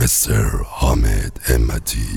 مستر حامد همتی.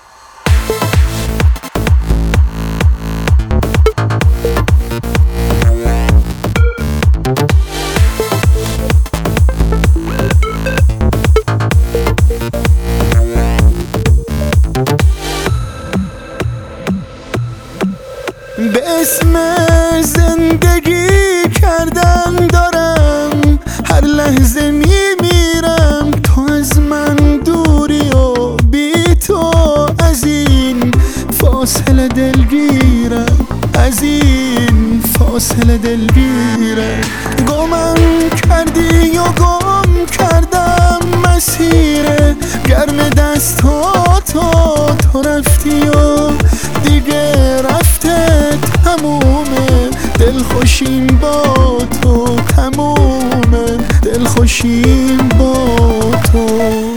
به اسم زندگی کردن دارم، هر لحظه میمیرم. تو از من دوری و بی تو از این فاصله دلگیرم، از این فاصله دلگیرم. گمم کردی و گم کردم مسیر گرم دستاتو، تو رفتی و دیگه رفته تمومه. دلخوشیم با تو تمومه، دلخوشیم با تو.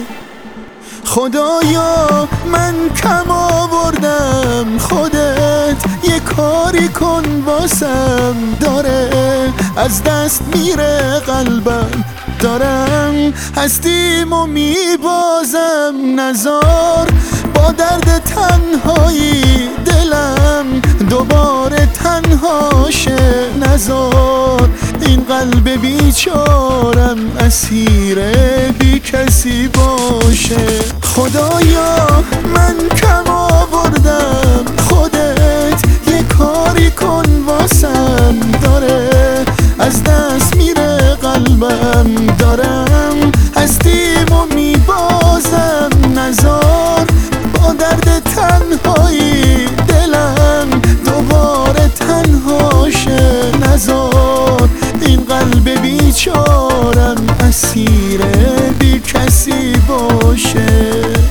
خدایا من کم آوردم، خودت یه کاری کن واسم. داره از دست میره قلبم، دارم هستیمو میبازم. نزار با درد تنهایی دلم دوباره تنهاشه. نزار این قلب بیچارم اسیر بی کسی باشه. خدایا من کم آوردم، خودت یه کاری کن واسم. داره از دست میره قلبم، دارم هستیمو میبازم. نزار با درد تنهایی دلم دوباره تنهاشه. نزار این قلب بیچارم اسیر بی کسی باشه.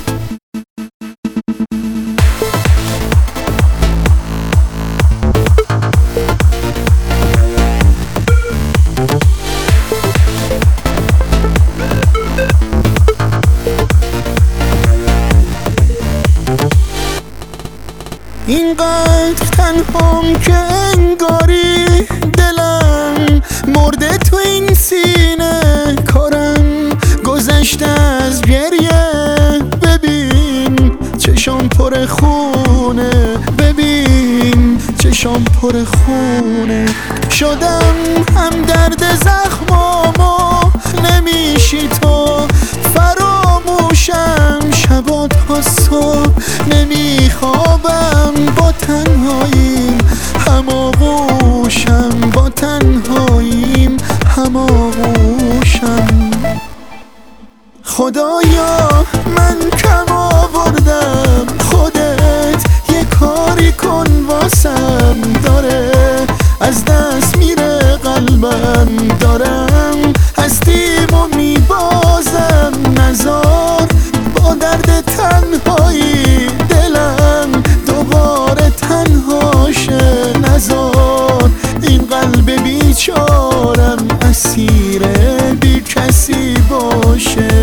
اینقدر تنهام که انگاری دلم مرده تو این سینه. کارم گذشته از گریه، ببین چشام پر خونه، ببین چشام پر خونه. شدم هم درد زخمامو، نمیشی تو فراموشم. شبا تا صبح نمیخوابم با تنهاییم، هماغوشم با تنهاییم، هماغوشم. خدایا من کم آوردم، خودت یه کاری کن واسم. داره از دست میره قلبم، دارم هستیمو میبازم. نزار با درد تنهایی دلم دوباره تنهاشه. نزار این قلب بیچارم اسیر بی کسی باشه.